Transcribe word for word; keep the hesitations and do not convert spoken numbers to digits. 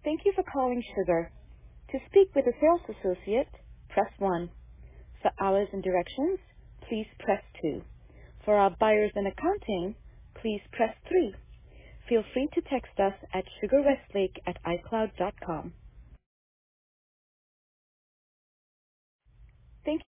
Thank you for calling Sugar. To speak with a sales associate, press one. For hours and directions, please press two. For our buyers and accounting, please press three. Feel free to text us at sugarwestlake at icloud dot com. Thank